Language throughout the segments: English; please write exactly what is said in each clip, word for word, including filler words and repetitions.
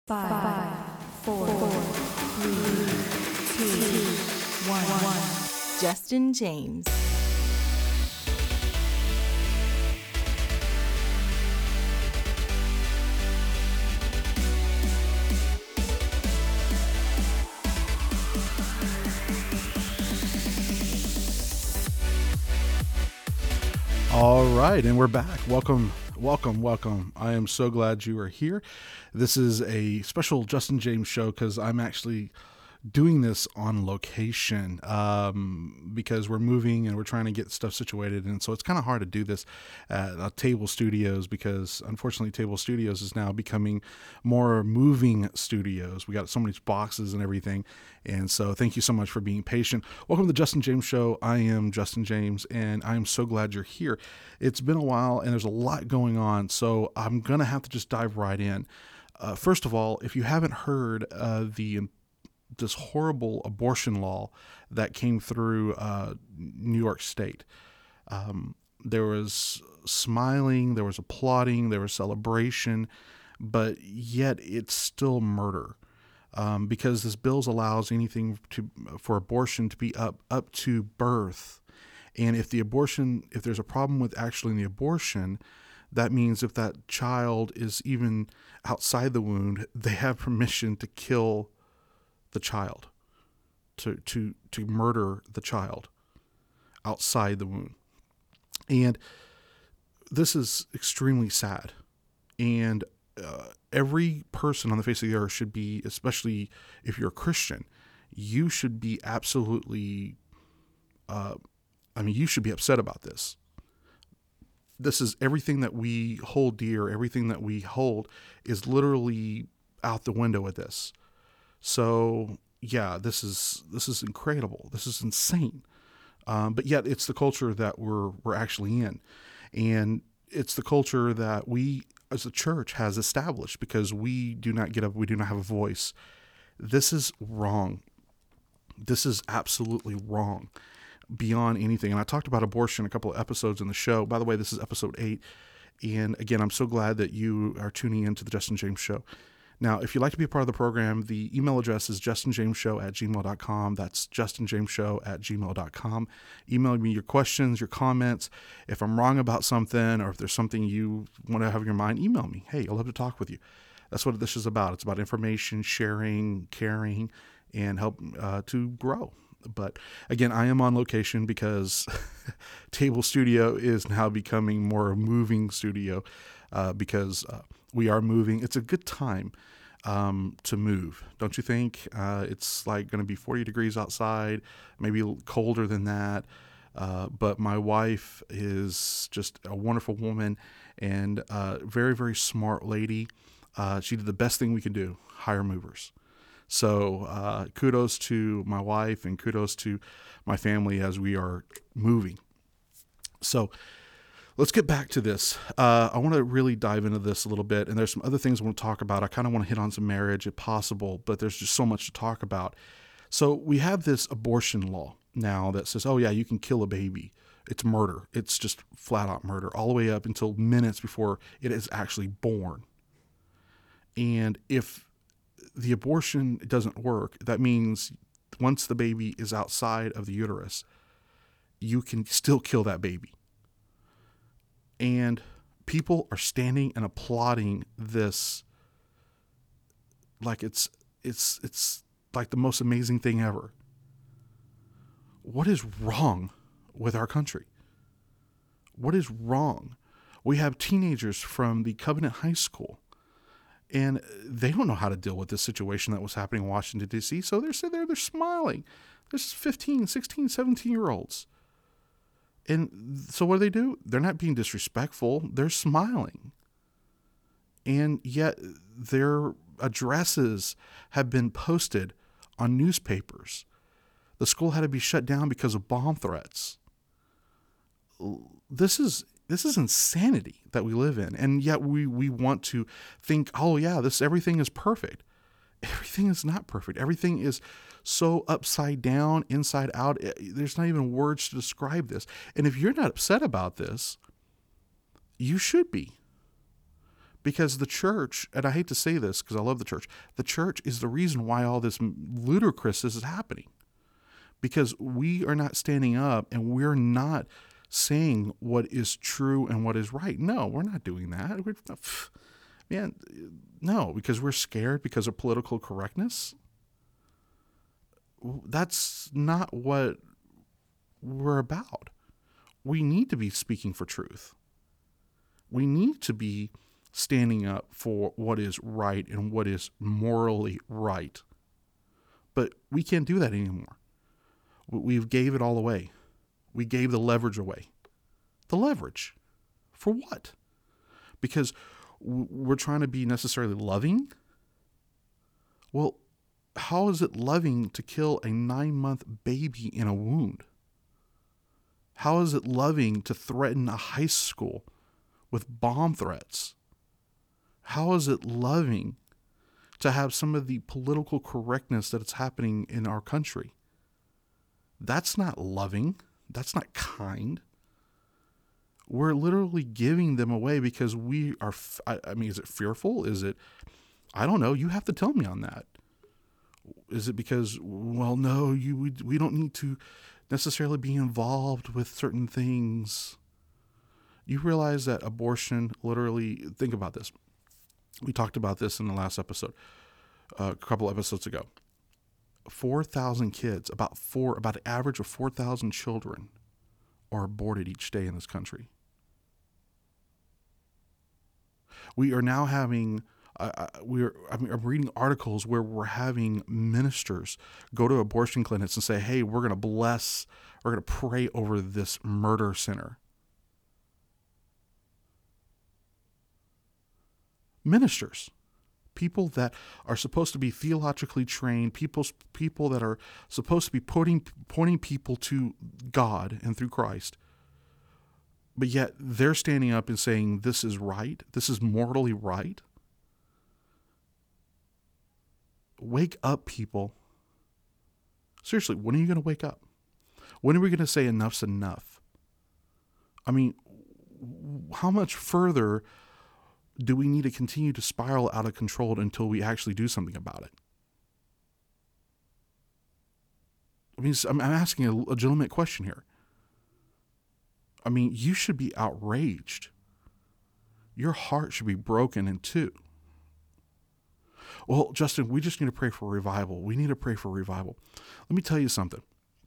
Five, four, three, two, one. Justin James. All right, and we're back. Welcome, welcome, welcome. I am so glad you are here. This is a special Justin James show because I'm actually doing this on location um, because we're moving and we're trying to get stuff situated. And so it's kind of hard to do this at uh, Table Studios because unfortunately Table Studios is now becoming more moving studios. We got so many boxes and everything. And so thank you so much for being patient. Welcome to the Justin James Show. I am Justin James and I am so glad you're here. It's been a while and there's a lot going on. So I'm going to have to just dive right in. Uh, first of all, if you haven't heard uh, the this horrible abortion law that came through uh, New York State. Um, there was smiling, there was applauding, there was celebration, but yet it's still murder um, because this bill allows anything to for abortion to be up up to birth. And if the abortion, if there's a problem with actually the abortion, that means if that child is even outside the womb, they have permission to kill the child, to to to murder the child outside the womb. And this is extremely sad. And uh, every person on the face of the earth should be, especially if you're a Christian, you should be absolutely, uh, I mean, you should be upset about this. This is everything that we hold dear, everything that we hold is literally out the window with this. So yeah, this is this is incredible. This is insane. Um, but yet it's the culture that we're we're actually in, and it's the culture that we as a church has established because we do not get up. We do not have a voice. This is wrong. This is absolutely wrong, beyond anything. And I talked about abortion a couple of episodes in the show. By the way, this is episode eight. And again, I'm so glad that you are tuning in to the Justin James Show. Now, if you'd like to be a part of the program, the email address is justinjamesshow at gmail dot com. That's justinjamesshow at gmail dot com. Email me your questions, your comments. If I'm wrong about something or if there's something you want to have in your mind, email me. Hey, I'd love to talk with you. That's what this is about. It's about information, sharing, caring, and help uh, to grow. But again, I am on location because Table Studio is now becoming more a moving studio uh, because uh, we are moving. It's a good time um, to move, don't you think? Uh, it's like going to be forty degrees outside, maybe a little colder than that. Uh, but my wife is just a wonderful woman and a very, very smart lady. Uh, she did the best thing we could do, hire movers. So uh, kudos to my wife and kudos to my family as we are moving. So let's get back to this. Uh, I want to really dive into this a little bit, and there's some other things I want to talk about. I kind of want to hit on some marriage if possible, but there's just so much to talk about. So we have this abortion law now that says, oh yeah, you can kill a baby. It's murder. It's just flat out murder all the way up until minutes before it is actually born. And if the abortion doesn't work, that means once the baby is outside of the uterus, you can still kill that baby. And people are standing and applauding this like it's it's it's like the most amazing thing ever. What is wrong with our country? What is wrong? We have teenagers from the Covenant High School, and they don't know how to deal with this situation that was happening in Washington, D C, so they're sitting there, they're smiling. There's fifteen, sixteen, seventeen-year-olds. And so what do they do? They're not being disrespectful. They're smiling. And yet their addresses have been posted on newspapers. The school had to be shut down because of bomb threats. This is this is insanity that we live in. And yet we, we want to think, oh yeah, this everything is perfect. Everything is not perfect. Everything is so upside down, inside out. There's not even words to describe this. And if you're not upset about this, you should be. Because the church, and I hate to say this because I love the church, the church is the reason why all this ludicrous is happening. Because we are not standing up and we're not saying what is true and what is right. No, we're not doing that. We're, man, no, because we're scared because of political correctness. That's not what we're about. We need to be speaking for truth. We need to be standing up for what is right and what is morally right. But we can't do that anymore. We've gave it all away. We gave the leverage away. The leverage. For what? Because we're trying to be necessarily loving? Well, how is it loving to kill a nine-month baby in a wound? How is it loving to threaten a high school with bomb threats? How is it loving to have some of the political correctness that's happening in our country? That's not loving. That's not kind. We're literally giving them away because we are, I, I mean, is it fearful? Is it, I don't know. You have to tell me on that. Is it because, well, no, you we, we don't need to necessarily be involved with certain things? You realize that abortion, literally, think about this. We talked about this in the last episode, uh, a couple episodes ago. four thousand kids, about four, about an average of four thousand children are aborted each day in this country. We are now having, uh, we're, I mean, I'm reading articles where we're having ministers go to abortion clinics and say, hey, we're going to bless, we're going to pray over this murder center. Ministers, people that are supposed to be theologically trained, people, people that are supposed to be putting, pointing people to God and through Christ, but yet they're standing up and saying, this is right, this is morally right. Wake up, people. Seriously, when are you going to wake up? When are we going to say enough's enough? I mean, how much further do we need to continue to spiral out of control until we actually do something about it? I mean, I'm asking a legitimate question here. I mean, you should be outraged. Your heart should be broken in two. Well, Justin, we just need to pray for revival. We need to pray for revival. Let me tell you something.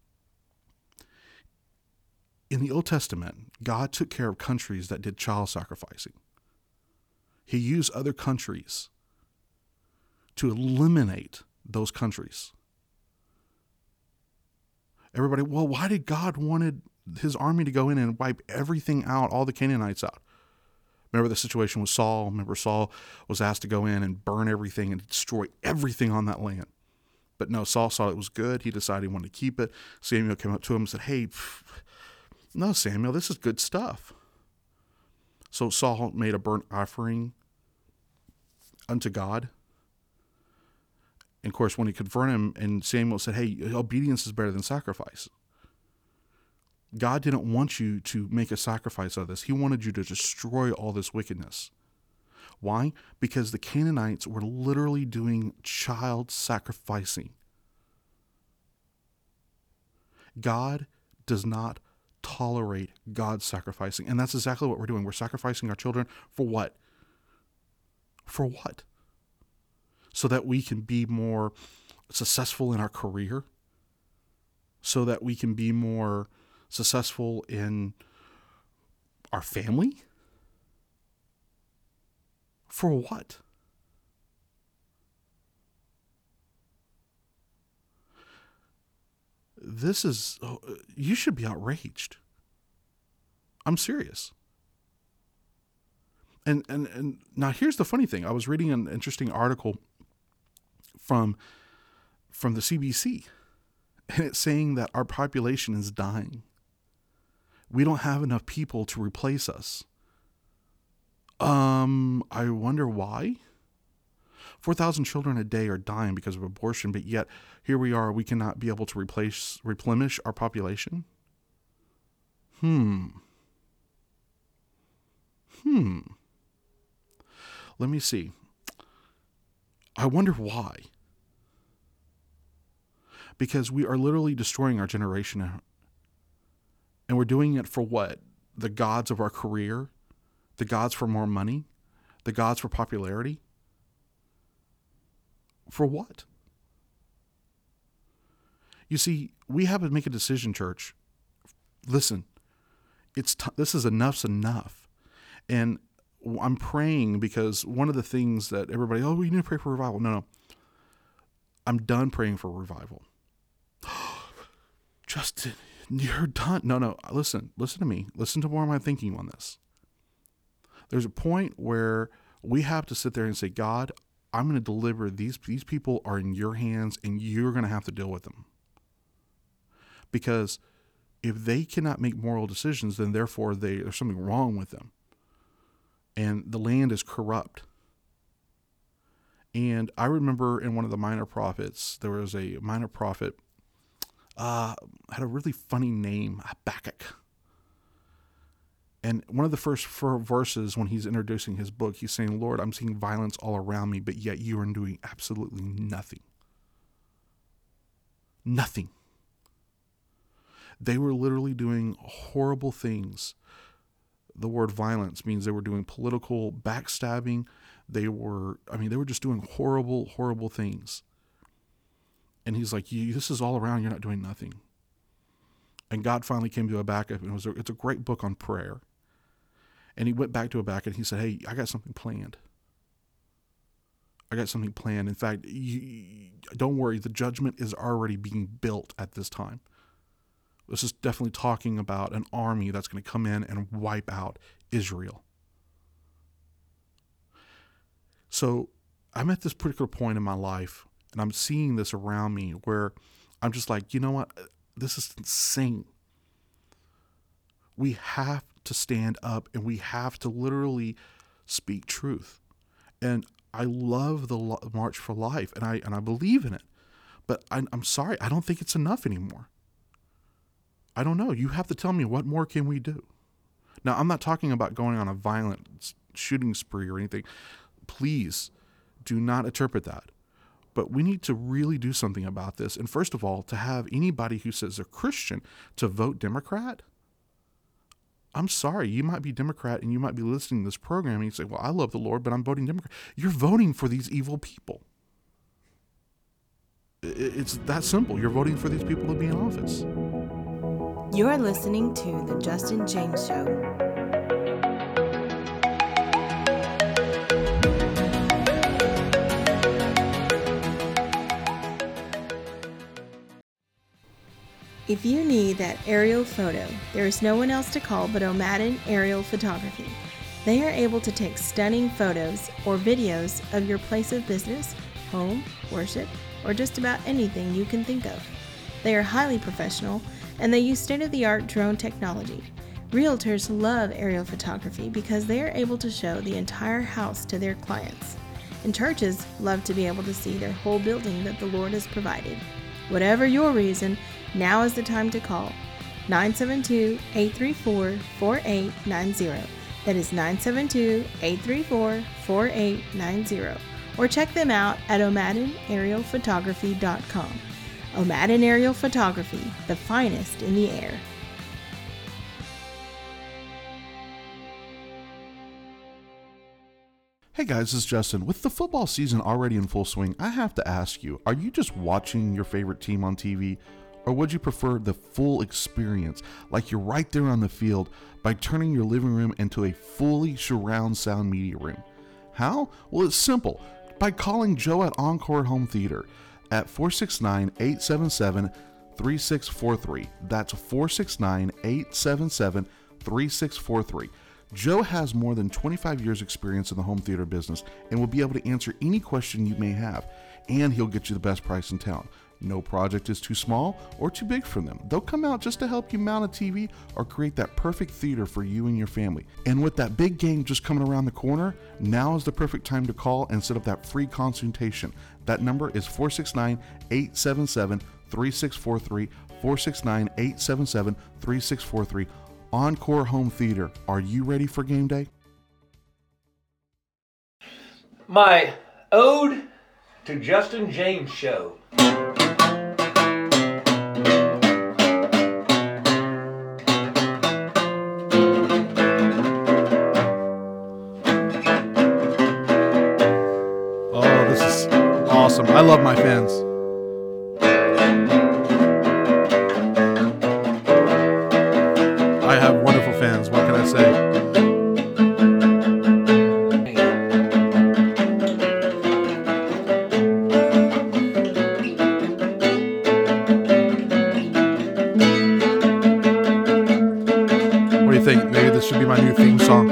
In the Old Testament, God took care of countries that did child sacrificing. He used other countries to eliminate those countries. Everybody, well, why did God wanted his army to go in and wipe everything out, all the Canaanites out? Remember the situation with Saul? Remember Saul was asked to go in and burn everything and destroy everything on that land. But no, Saul saw it was good. He decided he wanted to keep it. Samuel came up to him and said, hey, pff, no, Samuel, this is good stuff. So Saul made a burnt offering unto God. And of course, when he confronted him, and Samuel said, hey, obedience is better than sacrifice. God didn't want you to make a sacrifice of this. He wanted you to destroy all this wickedness. Why? Because the Canaanites were literally doing child sacrificing. God does not tolerate God sacrificing. And that's exactly what we're doing. We're sacrificing our children for what? For what? So that we can be more successful in our career? So that we can be more successful in our family? For what? This is, you should be outraged. I'm serious. And, and, and now here's the funny thing. I was reading an interesting article from, from the C B C, and it's saying that our population is dying. We don't have enough people to replace us. Um, I wonder why. four thousand children a day are dying because of abortion, but yet here we are, we cannot be able to replace, replenish our population. Hmm. Hmm. let me see. I wonder why. Because we are literally destroying our generation. And we're doing it for what? The gods of our career? The gods for more money? The gods for popularity? For what? You see, we have to make a decision, church. Listen, it's t- this is enough's enough. And I'm praying because one of the things that everybody, oh, we need to pray for revival. No, no. I'm done praying for revival. Justin, you're done. No, no. Listen, listen to me. Listen to where I'm thinking on this. There's a point where we have to sit there and say, God, I'm going to deliver these, these people are in your hands and you're going to have to deal with them. Because if they cannot make moral decisions, then therefore they, there's something wrong with them. And the land is corrupt. And I remember in one of the minor prophets, there was a minor prophet, uh, had a really funny name, Habakkuk. And one of the first four verses when he's introducing his book, he's saying, Lord, I'm seeing violence all around me, but yet you are doing absolutely nothing. Nothing. They were literally doing horrible things. The word violence means they were doing political backstabbing. They were, I mean, they were just doing horrible, horrible things. And he's like, you, this is all around. You're not doing nothing. And God finally came to Habakkuk, and it was a, it's a great book on prayer. And he went back to Habakkuk and he said, hey, I got something planned. I got something planned. In fact, you, don't worry. The judgment is already being built at this time. This is definitely talking about an army that's going to come in and wipe out Israel. So I'm at this particular point in my life, and I'm seeing this around me where I'm just like, you know what? This is insane. We have to stand up and we have to literally speak truth. And I love the March for Life, and I and I believe in it. But I, I'm sorry, I don't think it's enough anymore. I don't know. You have to tell me, what more can we do? Now, I'm not talking about going on a violent shooting spree or anything. Please do not interpret that. But we need to really do something about this. And first of all, to have anybody who says they're Christian to vote Democrat, I'm sorry, you might be Democrat and you might be listening to this program and you say, well, I love the Lord, but I'm voting Democrat. You're voting for these evil people. It's that simple. You're voting for these people to be in office. You're listening to The Justin James Show. If you need that aerial photo, there is no one else to call but O'Madden Aerial Photography. They are able to take stunning photos or videos of your place of business, home, worship, or just about anything you can think of. They are highly professional, and they use state-of-the-art drone technology. Realtors love aerial photography because they are able to show the entire house to their clients. And churches love to be able to see their whole building that the Lord has provided. Whatever your reason, now is the time to call nine seven two, eight three four, four eight nine zero. That is nine seven two, eight three four, four eight nine zero. Or check them out at O'Madden Aerial Photography dot com. O'Madden Aerial Photography, the finest in the air. Hey guys, this is Justin. With the football season already in full swing, I have to ask you, are you just watching your favorite team on T V? Or would you prefer the full experience, like you're right there on the field, by turning your living room into a fully surround sound media room? How? Well, it's simple. By calling Joe at Encore Home Theater at four six nine, eight seven seven, three six four three. That's four six nine, eight seven seven, three six four three. Joe has more than twenty-five years experience in the home theater business and will be able to answer any question you may have, and he'll get you the best price in town. No project is too small or too big for them. They'll come out just to help you mount a T V or create that perfect theater for you and your family. And with that big game just coming around the corner, now is the perfect time to call and set up that free consultation. That number is four six nine, eight seven seven, three six four three, four six nine, eight seven seven, three six four three. Encore Home Theater. Are you ready for game day? My ode to Justin James Show. Oh, this is awesome. I love my fans. I have wonderful fans. What can I say? What do you think? Maybe this should be my new theme song.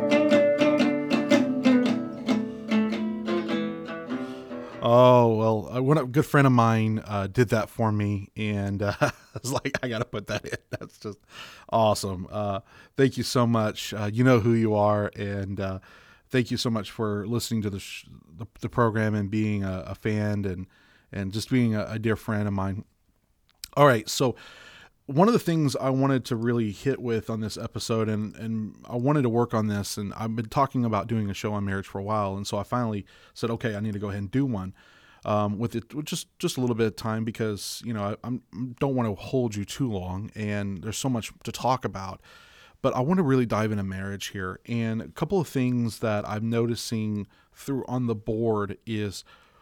Oh, well, uh, one a good friend of mine uh, did that for me, and uh, I was like, I got to put that in. That's just awesome. Uh, thank you so much. Uh, you know who you are, and uh, thank you so much for listening to the sh- the, the program and being a, a fan and and just being a, a dear friend of mine. All right, so one of the things I wanted to really hit with on this episode, and, and I wanted to work on this, and I've been talking about doing a show on marriage for a while, and so I finally said, okay, I need to go ahead and do one um, with it, with just just a little bit of time, because you know I I'm, don't want to hold you too long, and there's so much to talk about. But I want to really dive into marriage here, and a couple of things that I'm noticing through on the board is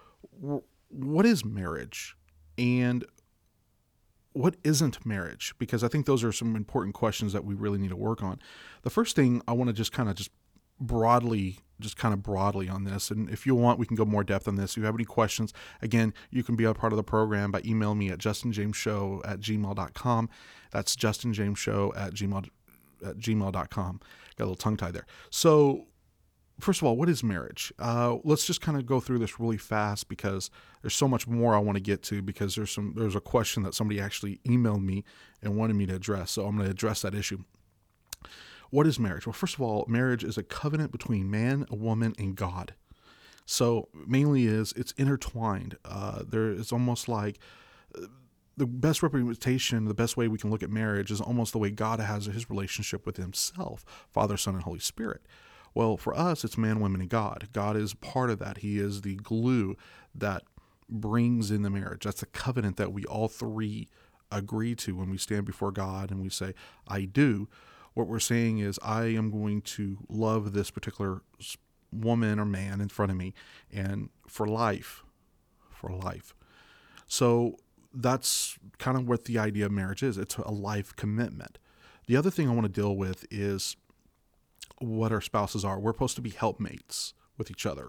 what is marriage, and what isn't marriage? Because I think those are some important questions that we really need to work on. The first thing I want to just kind of just broadly, just kind of broadly on this. And if you want, we can go more depth on this. If you have any questions, again, you can be a part of the program by emailing me at justin james show at gmail dot com. That's justin james show at gmail, at gmail dot com. Got a little tongue tied there. So first of all, what is marriage? Uh, let's just kind of go through this really fast, because there's so much more I want to get to, because there's some there's a question that somebody actually emailed me and wanted me to address. So I'm going to address that issue. What is marriage? Well, first of all, marriage is a covenant between man, a woman, and God. So mainly is it's intertwined. Uh, there is almost like uh, the best representation, the best way we can look at marriage is almost the way God has his relationship with himself, Father, Son, and Holy Spirit. Well, for us, it's man, woman, and God. God is part of that. He is the glue that brings in the marriage. That's the covenant that we all three agree to when we stand before God and we say, I do. What we're saying is, I am going to love this particular woman or man in front of me, and for life, for life. So that's kind of what the idea of marriage is. It's a life commitment. The other thing I want to deal with is what our spouses are. We're supposed to be helpmates with each other.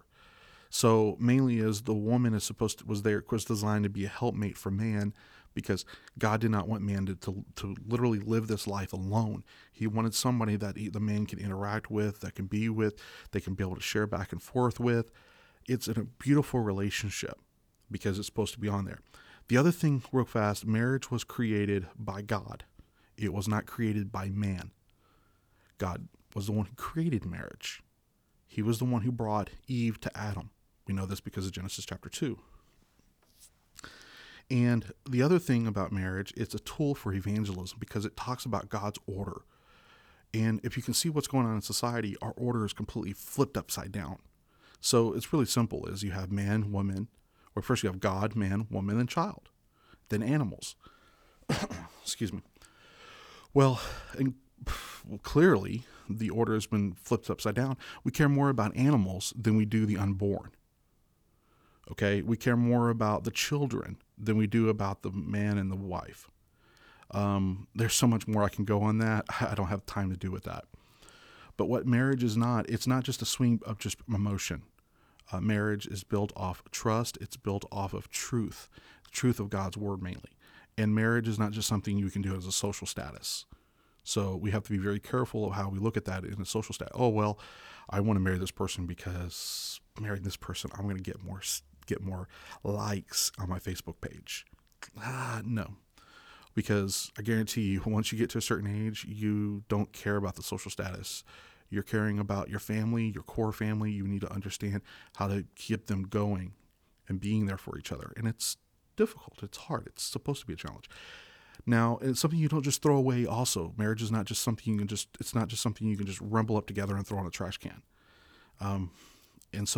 So mainly is the woman is supposed to, was there, was designed to be a helpmate for man, because God did not want man to, to, to literally live this life alone. He wanted somebody that he, the man can interact with, that can be with, they can be able to share back and forth with. It's a beautiful relationship because it's supposed to be on there. The other thing, real fast, marriage was created by God. It was not created by man. God was the one who created marriage. He was the one who brought Eve to Adam. We know this because of Genesis chapter two. And the other thing about marriage, it's a tool for evangelism because it talks about God's order. And if you can see what's going on in society, our order is completely flipped upside down. So it's really simple, is you have man, woman, or first you have God, man, woman, and child, then animals. Excuse me. Well, and well, clearly the order has been flipped upside down. We care more about animals than we do the unborn. Okay, we care more about the children than we do about the man and the wife. Um, there's so much more I can go on that. I don't have time to do with that. But what marriage is not, it's not just a swing of just emotion. Uh, marriage is built off trust. It's built off of truth, the truth of God's word mainly. And marriage is not just something you can do as a social status. So we have to be very careful of how we look at that in a social status. Oh, well, I want to marry this person because marrying this person, I'm going to get more get more likes on my Facebook page. Ah, no. Because I guarantee you, once you get to a certain age, you don't care about the social status. You're caring about your family, your core family. You need to understand how to keep them going and being there for each other. And it's difficult. It's hard. It's supposed to be a challenge. Now, it's something you don't just throw away also. Marriage is not just something you can just, it's not just something you can just rumble up together and throw in a trash can. Um, and so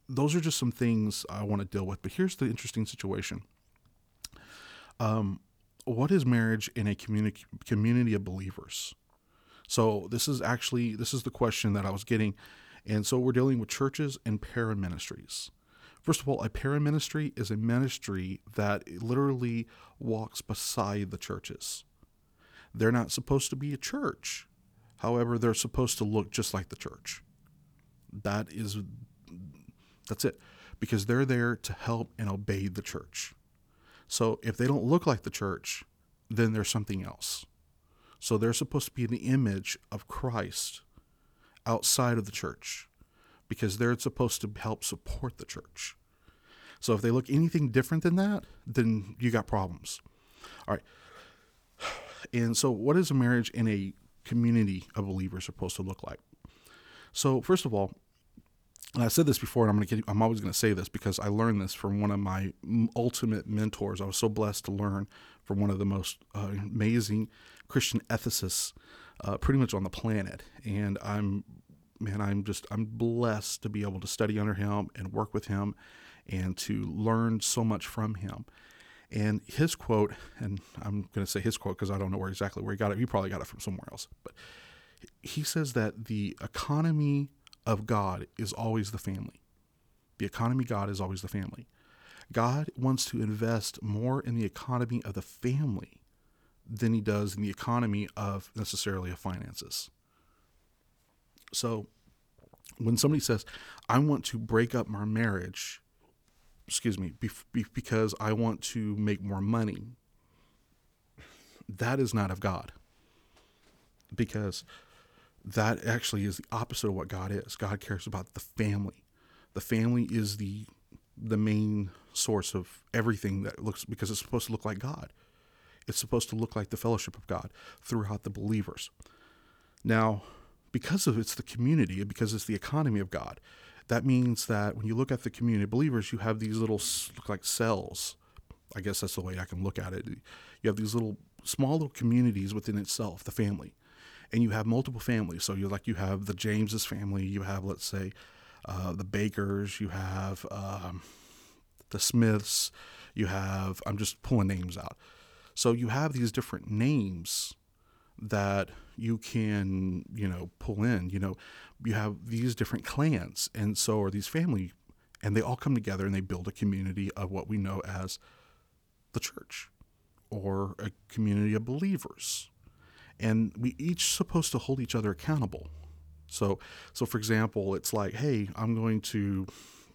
those are just some things I want to deal with. But here's the interesting situation. Um, what is marriage in a community community of believers? So this is actually, this is the question that I was getting. And so we're dealing with churches and paraministries. First of all, a paraministry is a ministry that literally walks beside the churches. They're not supposed to be a church. However, they're supposed to look just like the church. That is, that's it. Because they're there to help and obey the church. So if they don't look like the church, then there's something else. So they're supposed to be the image of Christ outside of the church, because they're supposed to help support the church. So if they look anything different than that, then you got problems. All right. And so what is a marriage in a community of believers supposed to look like? So first of all, and I said this before, and I'm going to get, I'm always going to say this because I learned this from one of my ultimate mentors. I was so blessed to learn from one of the most uh, amazing Christian ethicists uh, pretty much on the planet. And I'm, man, I'm just, I'm blessed to be able to study under him and work with him and to learn so much from him. And his quote, and I'm going to say his quote because I don't know where exactly where he got it. He probably got it from somewhere else. But he says that the economy of God is always the family. The economy of God is always the family. God wants to invest more in the economy of the family than he does in the economy of necessarily of finances. So when somebody says, I want to break up my marriage, excuse me, be, be, because I want to make more money, that is not of God. Because that actually is the opposite of what God is. God cares about the family. The family is the the main source of everything that looks, because it's supposed to look like God. It's supposed to look like the fellowship of God throughout the believers. Now, because of it's the community, because it's the economy of God, that means that when you look at the community of believers, you have these little, look like cells. I guess that's the way I can look at it. You have these little, small little communities within itself, the family. And you have multiple families. So you're like, you have the James's family, you have, let's say, uh, the Bakers, you have um, the Smiths, you have, I'm just pulling names out. So you have these different names that you can, you know, pull in, you know, you have these different clans, and so are these family, and they all come together and they build a community of what we know as the church, or a community of believers. And we each supposed to hold each other accountable. So, so for example, it's like, hey, I'm going to,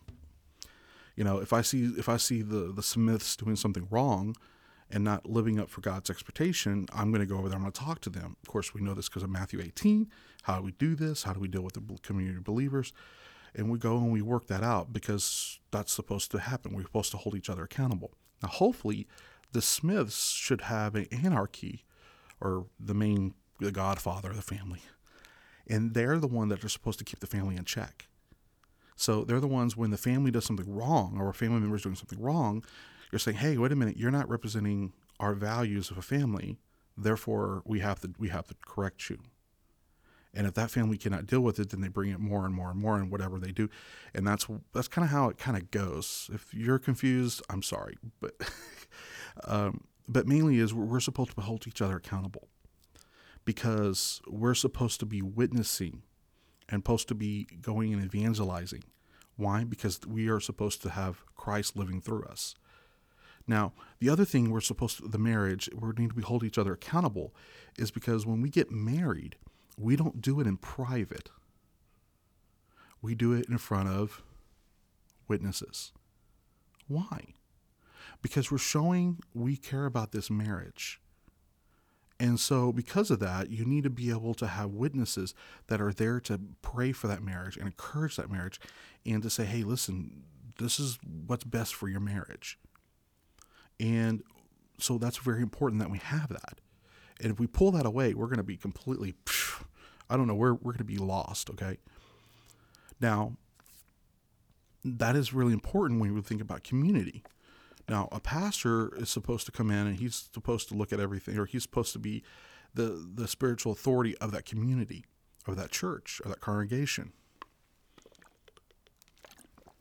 you know, if I see, if I see the, the Smiths doing something wrong and not living up for God's expectation, I'm going to go over there. I'm going to talk to them. Of course, we know this because of Matthew eighteen. How do we do this? How do we deal with the community of believers? And we go and we work that out, because that's supposed to happen. We're supposed to hold each other accountable. Now, hopefully, the Smiths should have an anarchy, or the main, the godfather of the family. And they're the one that are supposed to keep the family in check. So they're the ones, when the family does something wrong, or a family member is doing something wrong, you're saying, hey, wait a minute, you're not representing our values of a family. Therefore, we have to, we have to correct you. And if that family cannot deal with it, then they bring it more and more and more in whatever they do. And that's, that's kind of how it kind of goes. If you're confused, I'm sorry. But, um, But mainly is we're supposed to hold each other accountable, because we're supposed to be witnessing and supposed to be going and evangelizing. Why? Because we are supposed to have Christ living through us. Now, the other thing we're supposed to, the marriage, we need to be hold each other accountable, is because when we get married, we don't do it in private. We do it in front of witnesses. Why? Because we're showing we care about this marriage. And so because of that, you need to be able to have witnesses that are there to pray for that marriage and encourage that marriage, and to say, hey, listen, this is what's best for your marriage. And so that's very important that we have that. And if we pull that away, we're going to be completely, I don't know, we're, we're going to be lost, okay? Now, that is really important when we think about community. Now, a pastor is supposed to come in and he's supposed to look at everything, or he's supposed to be the, the spiritual authority of that community, of that church, or that congregation.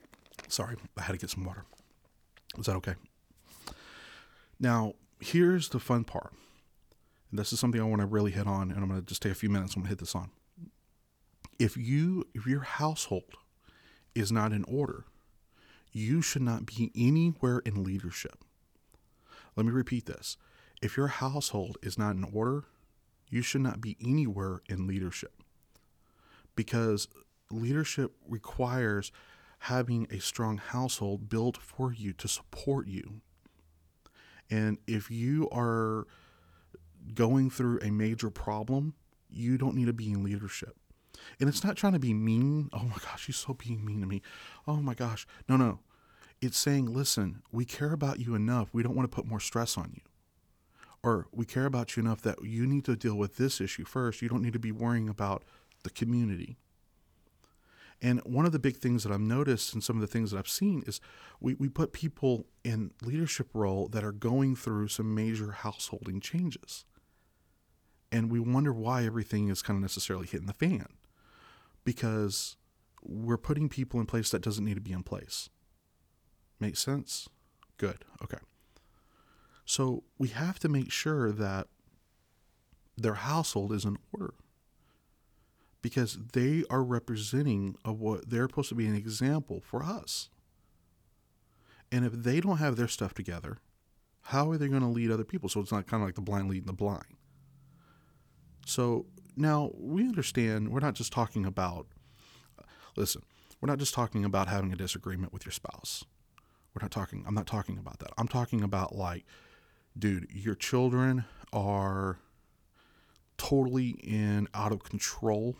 Sorry, I had to get some water. Is that okay? Now, here's the fun part. And this is something I want to really hit on, and I'm going to just take a few minutes. I'm going to hit this on. If you, if your household is not in order, you should not be anywhere in leadership. Let me repeat this. If your household is not in order, you should not be anywhere in leadership, because leadership requires having a strong household built for you to support you. And if you are going through a major problem, you don't need to be in leadership. And it's not trying to be mean. Oh my gosh, you're so being mean to me. Oh my gosh. No, no. It's saying, listen, we care about you enough. We don't want to put more stress on you. Or we care about you enough that you need to deal with this issue first. You don't need to be worrying about the community. And one of the big things that I've noticed and some of the things that I've seen is we, we put people in leadership role that are going through some major householding changes. And we wonder why everything is kind of necessarily hitting the fan, because we're putting people in place that doesn't need to be in place. Make sense? Good. Okay. So we have to make sure that their household is in order, because they are representing of what they're supposed to be an example for us. And if they don't have their stuff together, how are they going to lead other people? So it's not kind of like the blind leading the blind. So now we understand we're not just talking about, listen, we're not just talking about having a disagreement with your spouse. We're not talking, I'm not talking about that. I'm talking about like, dude, your children are totally in out of control,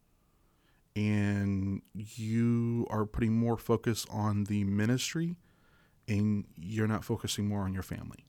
and you are putting more focus on the ministry and you're not focusing more on your family.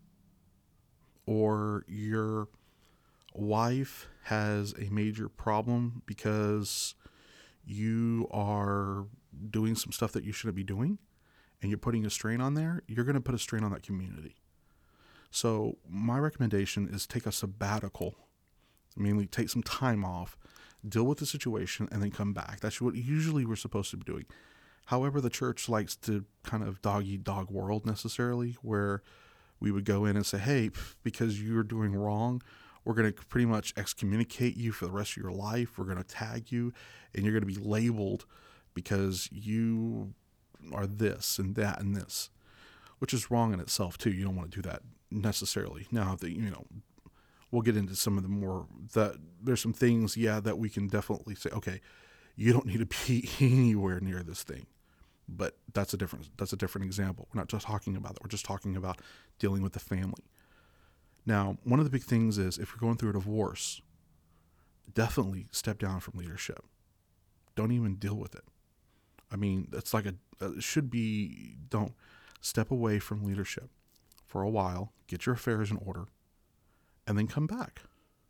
Or your wife has a major problem because you are doing some stuff that you shouldn't be doing, and you're putting a strain on there, you're going to put a strain on that community. So my recommendation is take a sabbatical, mainly take some time off, deal with the situation, and then come back. That's what usually we're supposed to be doing. However, the church likes to kind of dog-eat-dog world necessarily, where we would go in and say, hey, because you're doing wrong, we're going to pretty much excommunicate you for the rest of your life. We're going to tag you, and you're going to be labeled because you are this and that and this, which is wrong in itself too. You don't want to do that necessarily. Now, the, you know, we'll get into some of the more, that there's some things, yeah, that we can definitely say, okay, you don't need to be anywhere near this thing. But that's a different, that's a different example. We're not just talking about that. We're just talking about dealing with the family. Now, one of the big things is if you're going through a divorce, definitely step down from leadership. Don't even deal with it. I mean, it's like a, it should be, don't step away from leadership for a while, get your affairs in order, and then come back.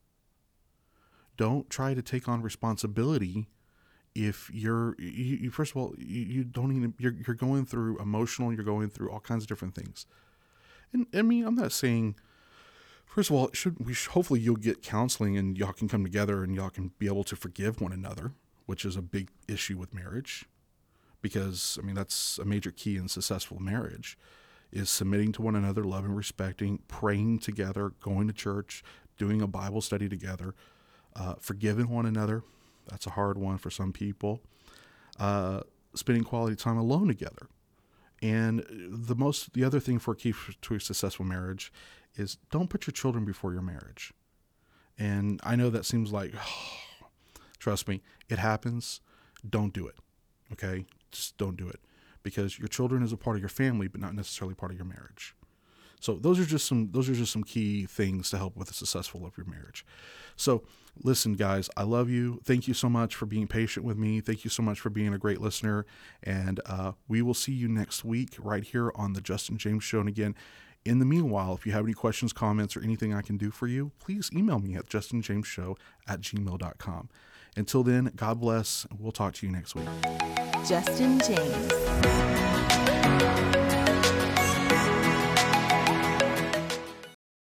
Don't try to take on responsibility if you're, you, you first of all, you, you don't even, you're, you're going through emotional, you're going through all kinds of different things. And I mean, I'm not saying, first of all, it should, we should, hopefully you'll get counseling and y'all can come together and y'all can be able to forgive one another, which is a big issue with marriage. Because, I mean, that's a major key in successful marriage, is submitting to one another, loving, respecting, praying together, going to church, doing a Bible study together, uh, forgiving one another. That's a hard one for some people. Uh, spending quality time alone together. And the most, the other thing for a key to a successful marriage is don't put your children before your marriage. And I know that seems like, oh, trust me, it happens. Don't do it. Okay? Just don't do it, because your children is a part of your family, but not necessarily part of your marriage. So those are just some, those are just some key things to help with the successful of your marriage. So listen, guys, I love you. Thank you so much for being patient with me. Thank you so much for being a great listener. And uh, we will see you next week right here on the Justin James Show. And again, in the meanwhile, if you have any questions, comments, or anything I can do for you, please email me at justin james show at gmail dot com. Until then, God bless. We'll talk to you next week. Justin James.